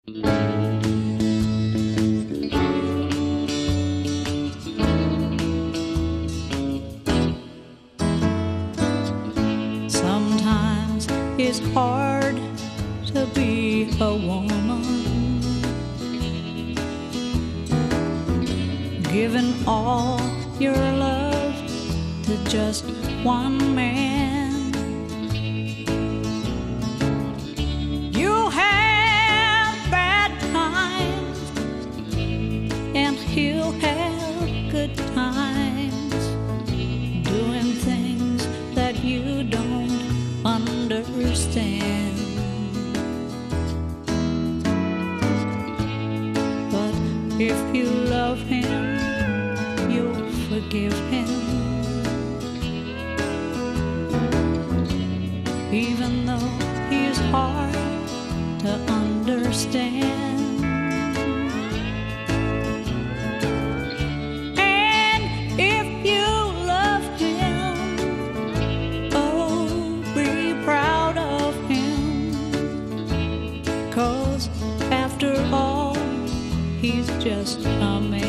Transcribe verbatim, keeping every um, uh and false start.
Sometimes it's hard to be a woman, giving all your love to just one man. You'll have bad times and he'll have good times, doing things that you don't understand. But if you love him, you'll forgive him, even though he's hard to understand. And if you love him, oh, be proud of him, 'cause after all, he's just a man.